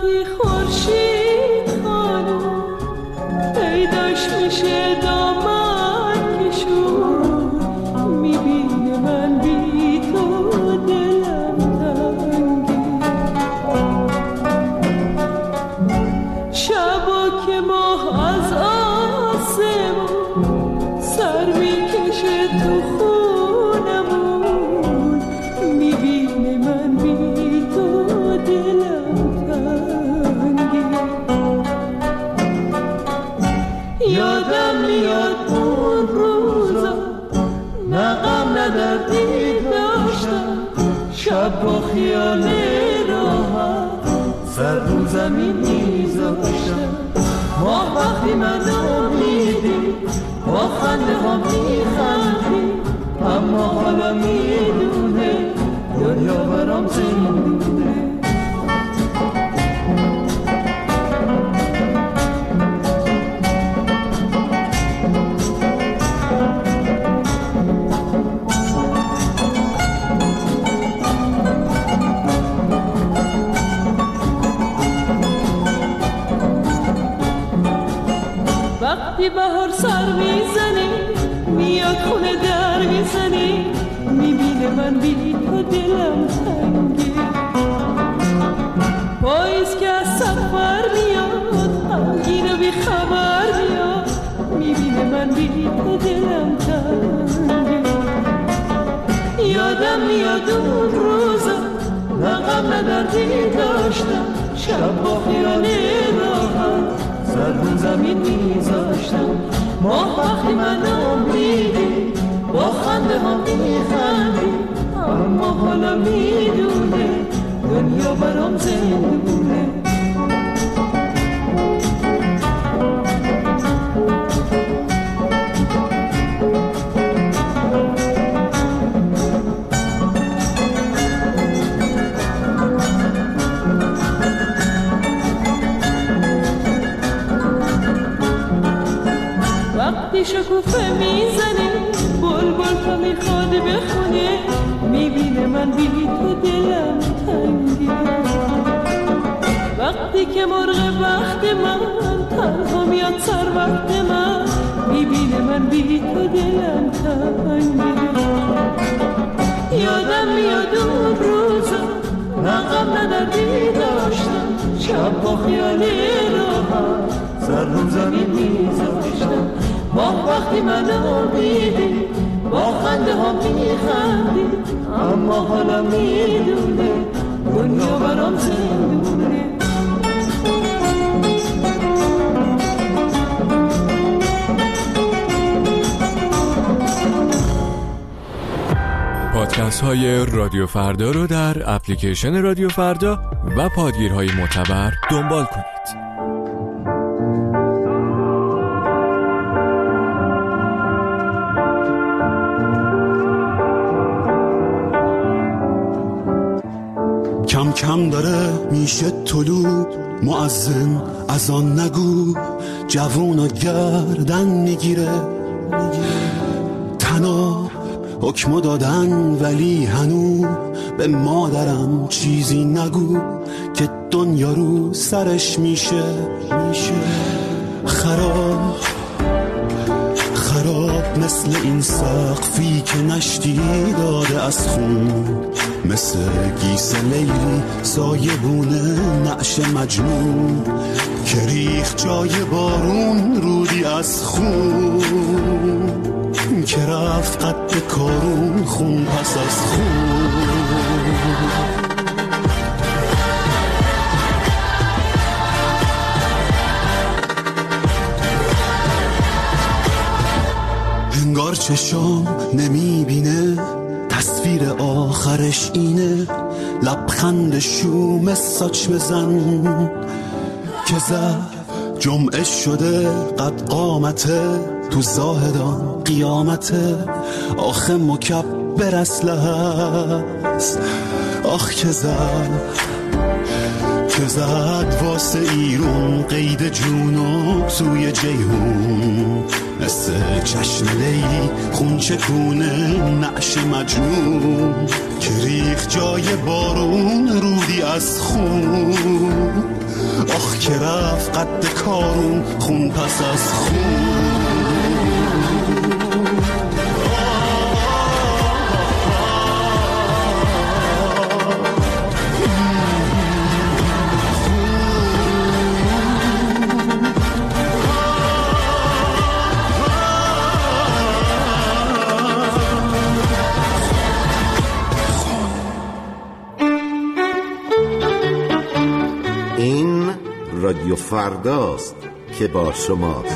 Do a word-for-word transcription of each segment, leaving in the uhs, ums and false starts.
وقتی خورشید خانم پیداش میشه دامن کشون، میبینه من بی تو دلم تنگی. شبا که ماه از آسمون سر میکشه تو خونمون، میبینه من بی تو دلم تنگی. یادم میاد اون روزا نه غم نه دردی داشتم، شب با خیال راحت سر رو زمین میذاشتم. ما وقتی منو میدی با خنده ها میخندی، اما حالا میدونه دنیا برام زندونه. وقتی بهار سر میزنی میاد خونه در میزنی، میبینه من بی تو دلم تنگی. پاییز که از سفر میاد غمگین و بی خبر میاد، میبینه من بی تو دلم تنگی. یادم میاد اون روزا نه غم نه دردی داشتم، شب با خیال راحت سر رو زمین میذاشتم. ما وقتی منو میدی با خنده ها میخندی، اما حالا میدونه دنیا برام زندونه. وقتی شکوفه میزنی بلبل تو میخواد بخونه، میبینه من بی تو دلم تنگی. وقتی که مرغ وقت من تنها میاد سر وقت من، میبینه من بی تو دلم تنگی. یادم میاد اون روزا نه غم نه دردی داشتم، شب با خیال راحت سر رو زمین میذاشتم. ما وقتی منو میدی با خنده ها میخندی، اما حالا میدونه دنیا برام زندونه. پادکست های رادیو فردا رو در اپلیکیشن رادیو فردا و پادگیرهای معتبر دنبال کنید. کم کم داره میشه طلوع مؤذن از آن نگو، جوونا گردن میگیره تنها حکمو دادن، ولی هنو به مادرم چیزی نگو که دنیا رو سرش میشه میشه خراب خراب مثل این سقفی که نشتی داده از خون، مثل گیس لیلی سایبونه نعش مجنون که ریخ جای بارون رودی از خون، که رفت قد کارون خون پس از خون. انگار چشام نمیبینه تصویر آخرش اینه، لبخند شوم ساچ بزن که زد جمعه شده قد قامته، تو زاهدان قیامته آخه مکبر اصله هست. آخ که زد که زد واسه ایرون قید جونو توی جیهون، مثل چشم لیلی خون چکونه نعش مجنون که ریخ جای بارون رودی از خون، که رفت قد کارون خون پس از خون. رادیو فرداست که با شماست.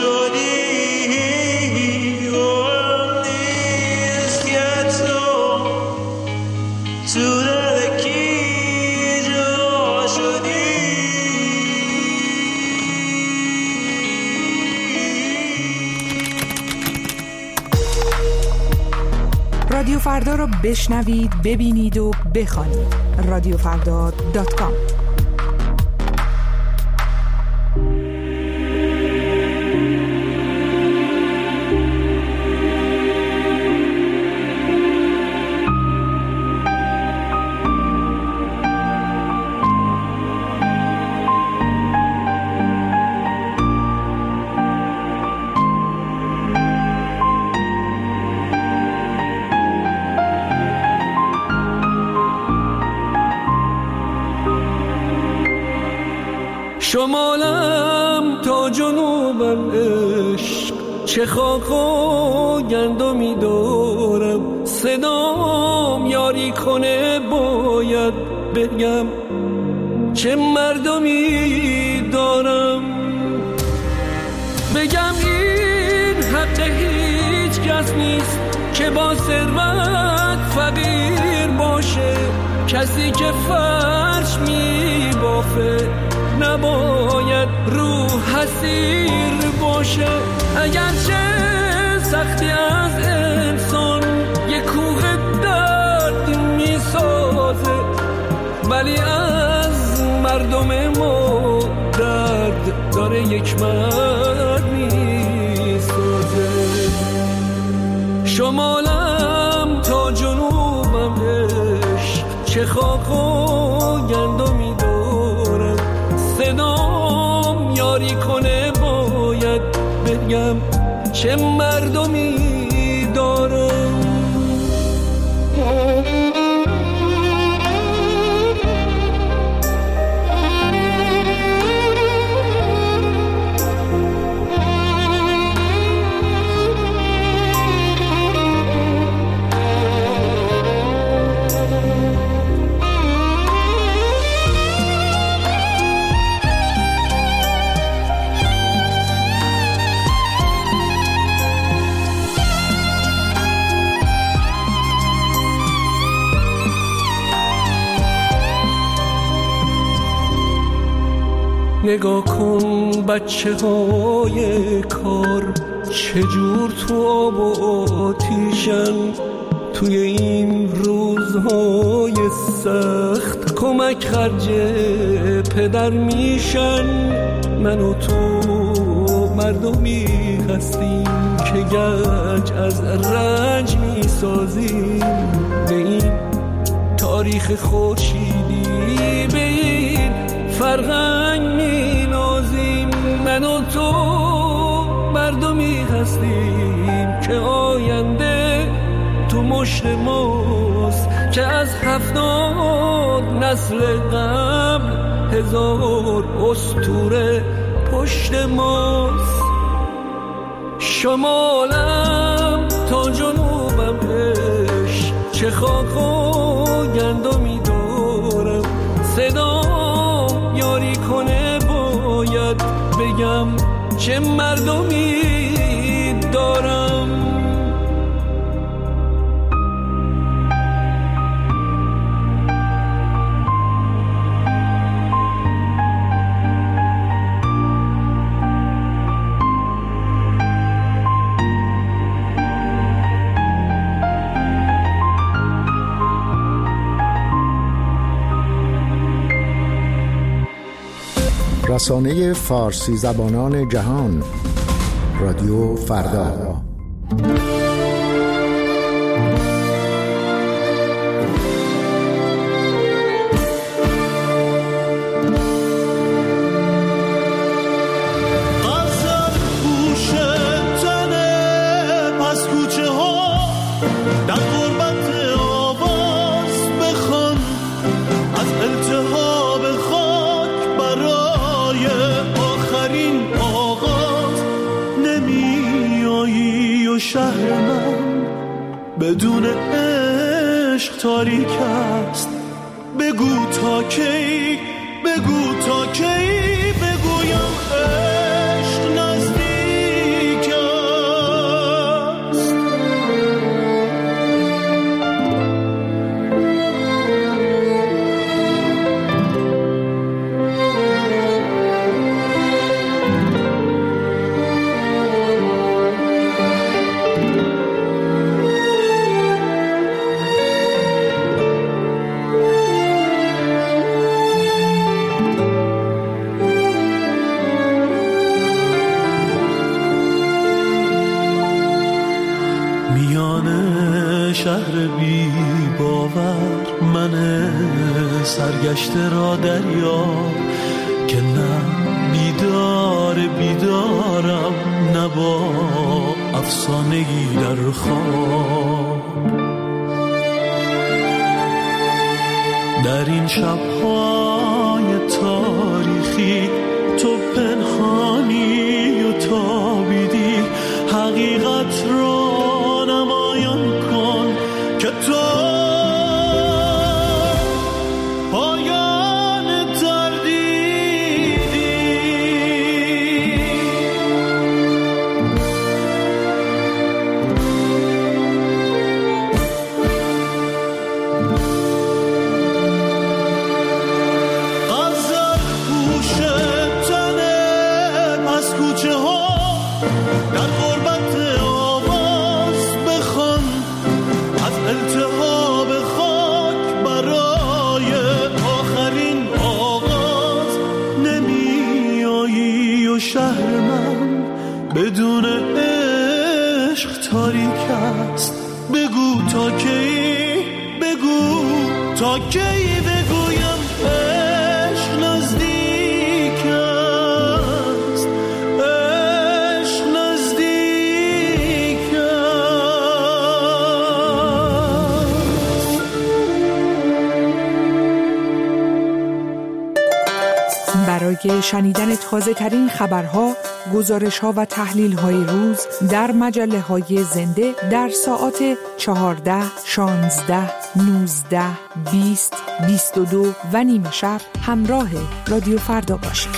شدی و نیست که تو رادیو فردا رو بشنوید، ببینید و بخوانید. رادیو فردا دات کام. شمالم تا جنوبم عشق، چه خاک و گندمی دارم. صدام یاری کنه باید بگم چه مردمی دارم. بگم این حق هیچ کس نیست که با ثروت فقیر باشه. کسی که فرش می بافه نباید روح حسیر باشه. اگرچه سختی از انسان یک کوه درد می سازه، ولی از مردم ما درد داره یک مرد می سازه. شمالم تا جنوبم عشق، چه خاک و گندمی دارم. صدام یاری کنه باید بگم چه مردمی دارم. نگاه کن بچه های کار چجور تو آب و آتیشن. توی این روزهای سخت کمک خرج پدر میشن. من و تو مردمی هستیم که گنج از رنج میسازیم. به این تاریخ خورشیدی، به این فرهنگ می نازیم. من و تو مردمی هستیم که آینده تو مشت ماست، که از هفتاد نسل قبل هزار اسطوره پشت ماست. شمالم تا جنوبم عشق، چه خاک و گندمی دارم. صدا یاری کنه باید بگم چه مردمی دارم. رسانه فارسی زبانان جهان، رادیو فردا. شهر من بدون عشق تاریک است. بگو تا کی، بگو تا کی بگویم عشق نزدیک است. میان شهر بی باور من سرگشته را دریاب که نه بیدار بیدارم نه با افسانگی در خواب. در این شب‌های تاریخی تو پنهانی و تابیدی، حقیقت را نمایان کن که تو پایان تردیدی. غزل پوش تنه پس کوچه ها در غربت آواز بخوان، از التهاب خاک برای آخرین آغاز نمی آیی و شهر من بدون عشق تاریک است. بگو تا کی، بگو تا کی بگویم عشق نزدیک است، عشق نزدیک است. برای شنیدن تازه ترین خبرها، گزارش ها و تحلیل های روز در مجله های زنده در ساعات چهارده، شانزده، نوزده، بیست، بیست و دو و نیمه شب همراه رادیو فردا باشید.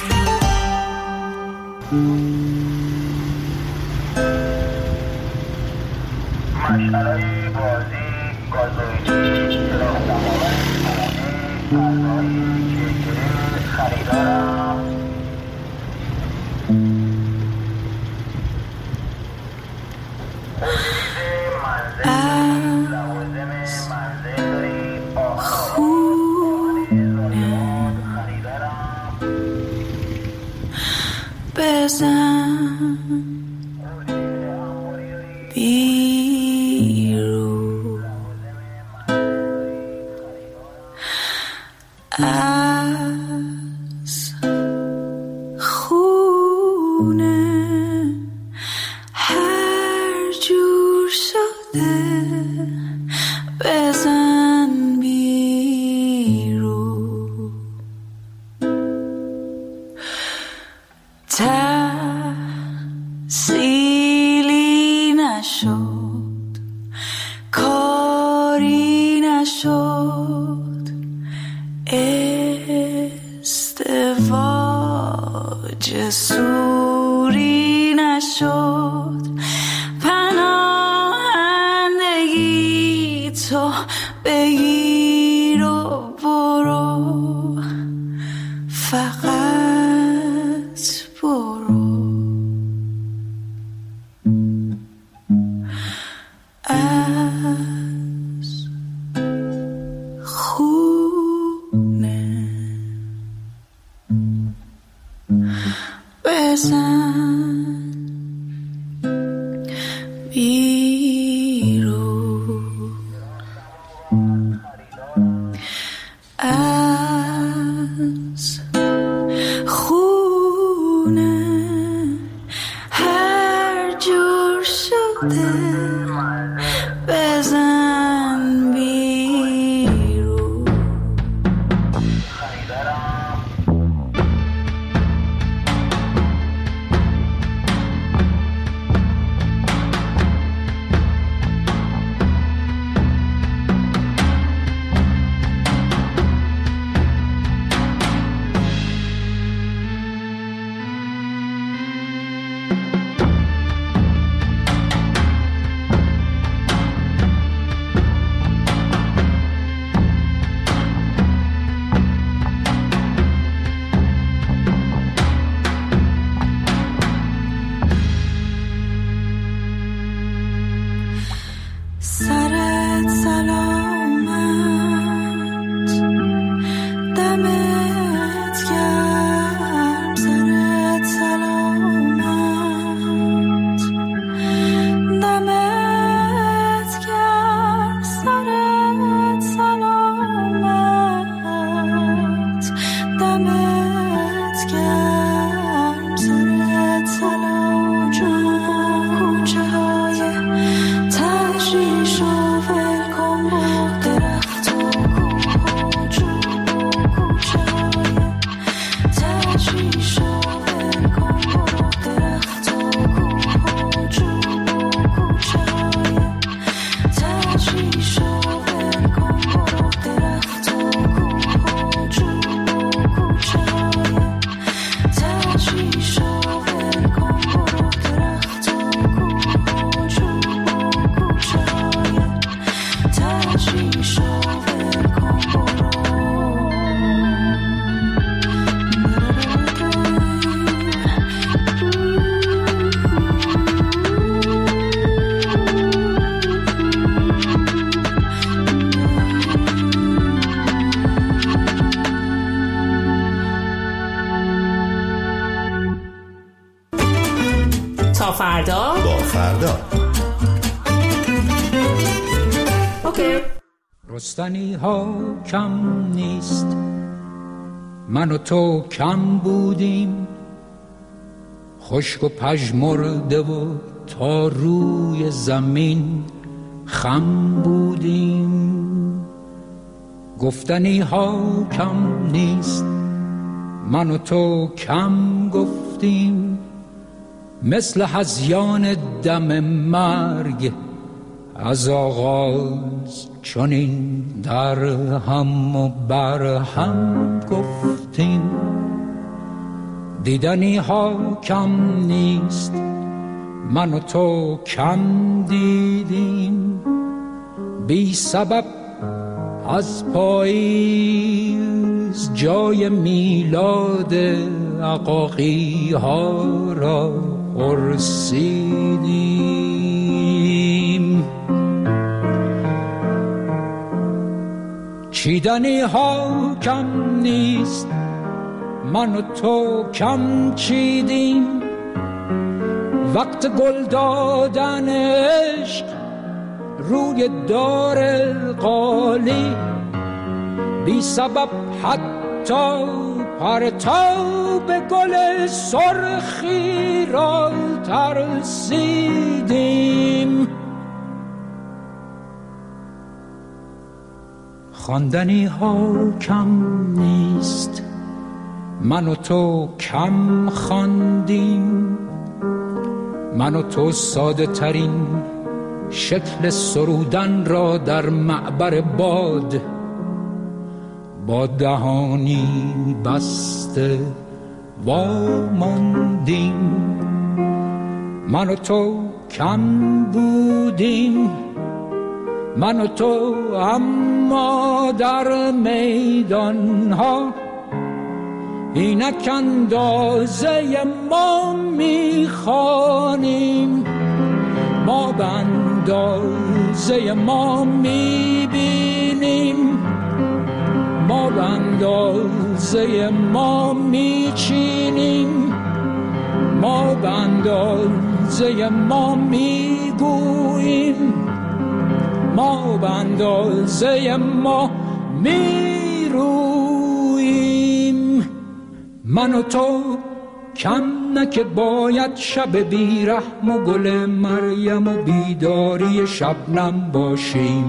مشعلهای بازی گازویچی چراغ دماغی فردایی کیکره خریدارم بزن بیرون از خونه، هر جور شده بزن بیرون. تحصیلی نشد، کاری نشد، ازدواج سوری نشد، پناهندگی تو بگیر و برو، فقط برو. از خونه بزن بیرون. فردا با فردا. اوکی. رستنی ها کم نیست، من و تو کم بودیم، خشک و پژمرده و تا روی زمین خم بودیم. گفتنی ها کم نیست، من و تو کم گفتیم، مثل هذیان دم مرگ از آغاز چنین در هم و بر هم گفتیم. دیدنی ها کم نیست، من و تو کم دیدیم، بی سبب از پاییز جای میلاد عقاقی ها را پرسیدیم. چیدنی ها کم نیست، من و تو کم چیدیم، وقت گل دادن عشق روی دار قالی، بی سبب حتی پرتاب گل سرخی را ترسیدیم. خواندنی ها کم نیست، من و تو کم خواندیم، من و تو ساده ترین شکل سرودن را در معبر باد با دهانی بسته واماندیم. من و تو کم بودیم، من و تو اما در میدان ها اینک اندازه ما میخوانیم، ما به اندازه ما میبینیم، ما به اندازه ما میچینیم، ما به اندازه ما میگوییم، ما به اندازه ما میرویم. من و تو کم نه که باید شب بیرحم و گل مریم و بیداری شبنم باشیم.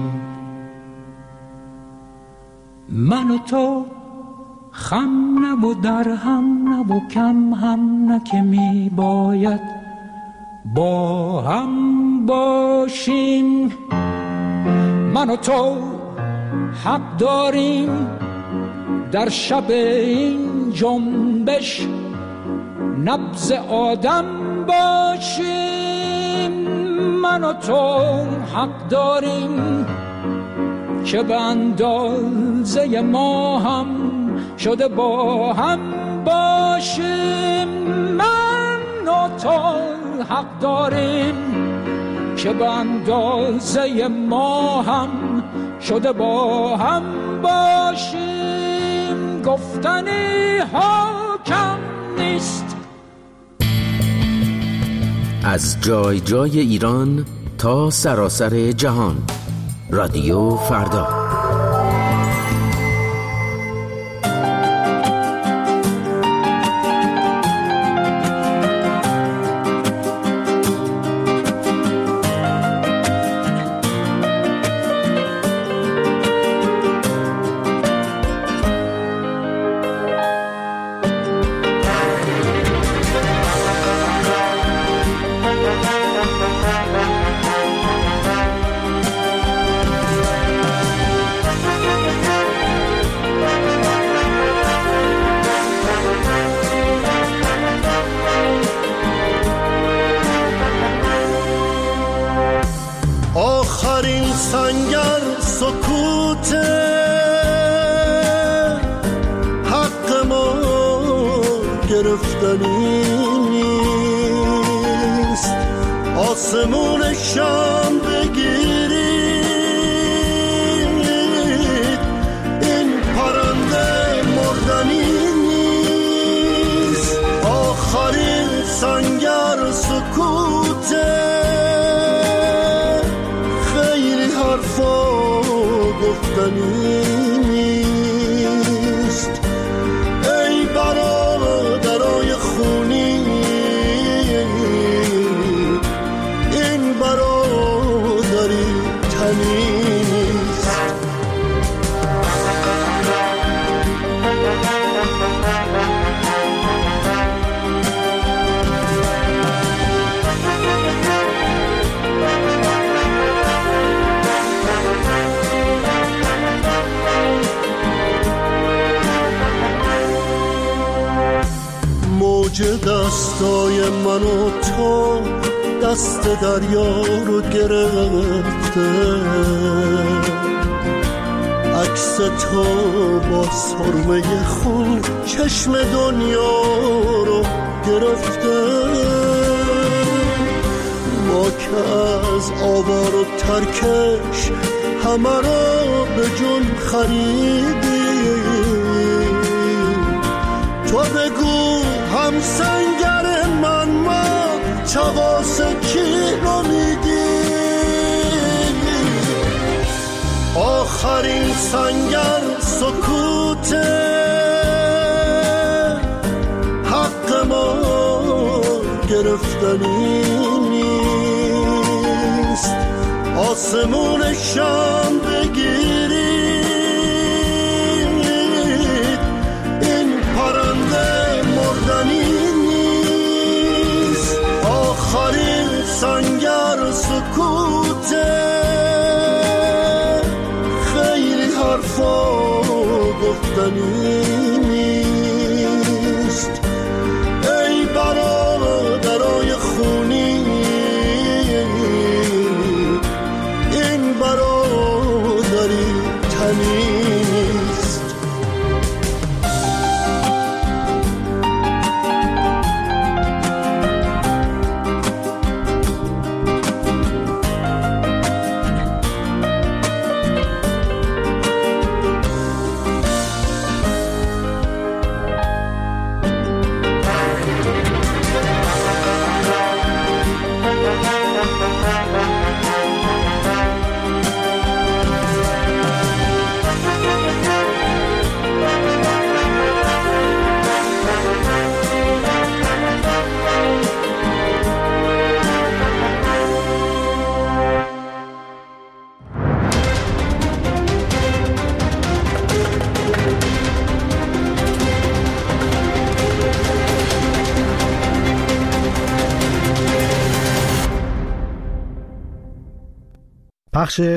من و تو خم نه و در هم نه و کم هم نه که می باید با هم باشیم. من و تو حق داریم در شب این جنبش نبض آدم باشیم. من و تو حق داریم که به اندازه ما هم شده با هم باشیم. من و تو حق داریم که به اندازه ما هم شده با هم باشیم. گفتنی ها کم نیست. از جای جای ایران تا سراسر جهان، رادیو فردا. آخرین سنگر سکوت حق ما گرفتنی نیست. آسمون شم بگیرید این پرنده مردنی نیست. آخرین سنگر سکوت حرفا گفتنی نیست. ای برادرای خونی این برادری تنی نیست. موج دستای من و تو دست دریا رو گرفته، عکس تو با سرمه خون چشم دنیا رو گرفته. ما که از آوار و ترکش همه رو به جون خریدیم، تو بگو هم سنگر من ما چواس کی رو میدی؟ آخرین سنگر سکوته، حق ما گرفتنی نیست. آسمون شم بگیری این پرنده مردنی نیست. آخرین سنگر سکوته، خیلی حرفا گفتنی نیست. ای برادرای خونی این برادری تنی نیست. پخش